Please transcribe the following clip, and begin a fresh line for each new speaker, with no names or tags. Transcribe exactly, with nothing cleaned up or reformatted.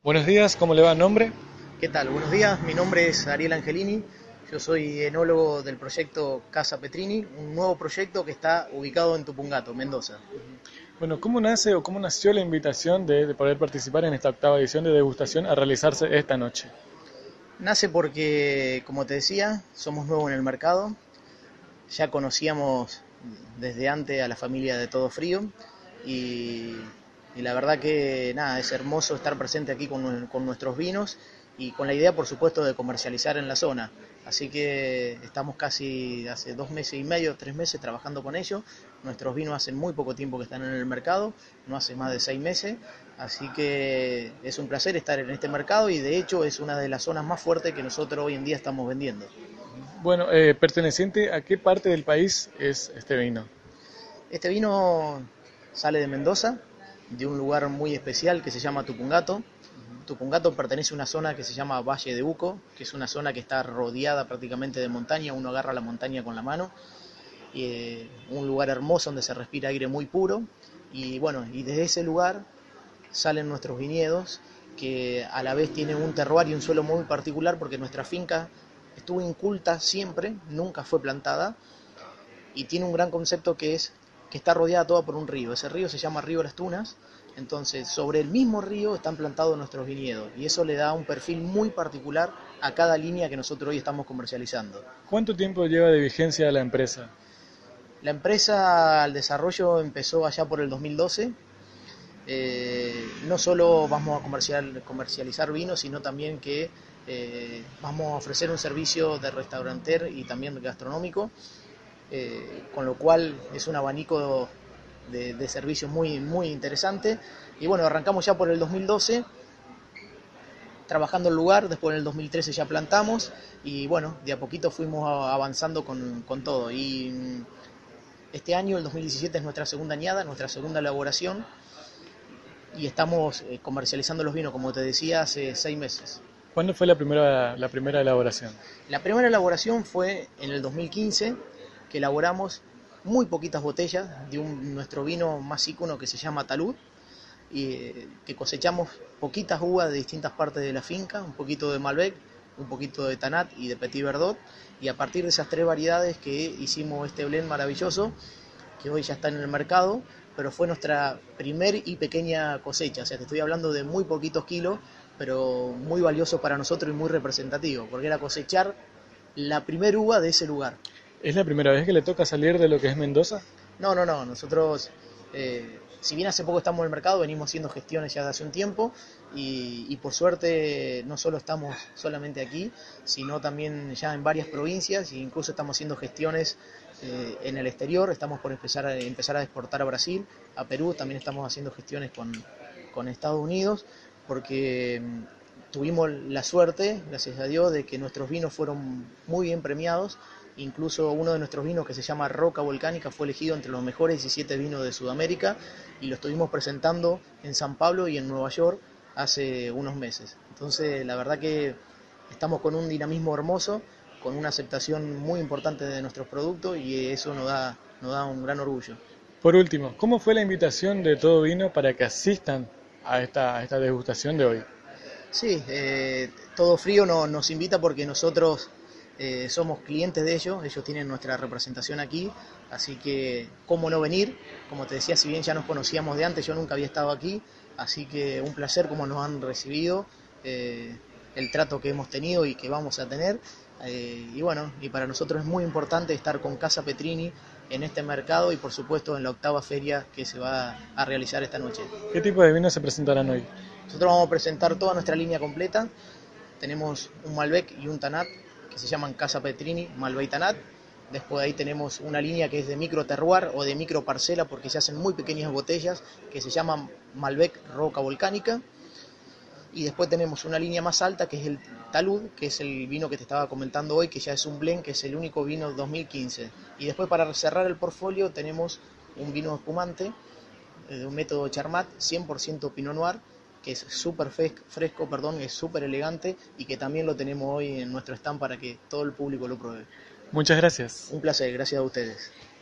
Buenos días, ¿cómo le va? ¿Nombre?
¿Qué tal? Buenos días, mi nombre es Ariel Angelini, yo soy enólogo del proyecto Casa Petrini, un nuevo proyecto que está ubicado en Tupungato, Mendoza.
Bueno, ¿cómo nace o cómo nació la invitación de, de poder participar en esta octava edición de degustación a realizarse esta noche?
Nace porque, como te decía, somos nuevos en el mercado, ya conocíamos desde antes a la familia de Todo Frío y, y la verdad que nada, es hermoso estar presente aquí con, con nuestros vinos y con la idea, por supuesto, de comercializar en la zona. Así que estamos casi hace dos meses y medio, tres meses trabajando con ellos. Nuestros vinos hace muy poco tiempo que están en el mercado, no hace más de seis meses. Así que es un placer estar en este mercado y de hecho es una de las zonas más fuertes que nosotros hoy en día estamos vendiendo.
Bueno, eh, ¿perteneciente a qué parte del país es este vino?
Este vino sale de Mendoza, de un lugar muy especial que se llama Tupungato. Tupungato pertenece a una zona que se llama Valle de Uco, que es una zona que está rodeada prácticamente de montaña, uno agarra la montaña con la mano, y, eh, un lugar hermoso donde se respira aire muy puro, y bueno, y desde ese lugar salen nuestros viñedos, que a la vez tienen un terroir y un suelo muy particular, porque nuestra finca estuvo inculta siempre, nunca fue plantada, y tiene un gran concepto que es que está rodeada toda por un río. Ese río se llama Río Las Tunas, entonces sobre el mismo río están plantados nuestros viñedos y eso le da un perfil muy particular a cada línea que nosotros hoy estamos comercializando.
¿Cuánto tiempo lleva de vigencia la empresa?
La empresa al desarrollo empezó allá por el dos mil doce. Eh, no solo vamos a comercial, comercializar vinos, sino también que eh, vamos a ofrecer un servicio de restauranter y también gastronómico. Eh, con lo cual es un abanico de, de servicios muy, muy interesante. Y bueno, arrancamos ya por el dos mil doce, trabajando el lugar, después en el dos mil trece ya plantamos y bueno, de a poquito fuimos avanzando con, con todo. Y este año, el dos mil diecisiete, es nuestra segunda añada, nuestra segunda elaboración y estamos comercializando los vinos, como te decía, hace seis meses.
¿Cuándo fue la primera, la primera elaboración?
La primera elaboración fue en el dos mil quince, que elaboramos muy poquitas botellas de un, nuestro vino más ícono que se llama Talud, y eh, que cosechamos poquitas uvas de distintas partes de la finca, un poquito de Malbec, un poquito de Tanat y de Petit Verdot, y a partir de esas tres variedades que hicimos este blend maravilloso, que hoy ya está en el mercado, pero fue nuestra primer y pequeña cosecha, o sea, te estoy hablando de muy poquitos kilos, pero muy valioso para nosotros y muy representativo, porque era cosechar la primer uva de ese lugar.
¿Es la primera vez que le toca salir de lo que es Mendoza?
No, no, no, nosotros, eh, si bien hace poco estamos en el mercado, venimos haciendo gestiones ya de hace un tiempo y, y por suerte no solo estamos solamente aquí, sino también ya en varias provincias e incluso estamos haciendo gestiones eh, en el exterior, estamos por empezar a, empezar a exportar a Brasil, a Perú, también estamos haciendo gestiones con, con Estados Unidos, porque tuvimos la suerte, gracias a Dios, de que nuestros vinos fueron muy bien premiados. Incluso uno de nuestros vinos, que se llama Roca Volcánica, fue elegido entre los mejores diecisiete vinos de Sudamérica y lo estuvimos presentando en San Pablo y en Nueva York hace unos meses. Entonces, la verdad que estamos con un dinamismo hermoso, con una aceptación muy importante de nuestros productos y eso nos da, nos da un gran orgullo.
Por último, ¿cómo fue la invitación de Todo Vino para que asistan a esta, a esta degustación de hoy?
Sí, eh, Todo Frío no, nos invita porque nosotros eh, somos clientes de ellos, ellos tienen nuestra representación aquí, así que cómo no venir, como te decía, si bien ya nos conocíamos de antes, yo nunca había estado aquí, así que un placer como nos han recibido, eh, el trato que hemos tenido y que vamos a tener, eh, y bueno, y para nosotros es muy importante estar con Casa Petrini en este mercado y por supuesto en la octava feria que se va a realizar esta noche.
¿Qué tipo de vinos se presentarán hoy?
Nosotros vamos a presentar toda nuestra línea completa. Tenemos un Malbec y un Tanat que se llaman Casa Petrini, Malbec y Tanat. Después de ahí tenemos una línea que es de micro terroir o de micro parcela porque se hacen muy pequeñas botellas que se llaman Malbec Roca Volcánica. Y después tenemos una línea más alta que es el Talud, que es el vino que te estaba comentando hoy, que ya es un blend, que es el único vino dos mil quince. Y después para cerrar el portfolio tenemos un vino espumante de un método Charmat, cien por ciento Pinot Noir, que es súper fresco, perdón, es súper elegante y que también lo tenemos hoy en nuestro stand para que todo el público lo pruebe.
Muchas gracias.
Un placer, gracias a ustedes.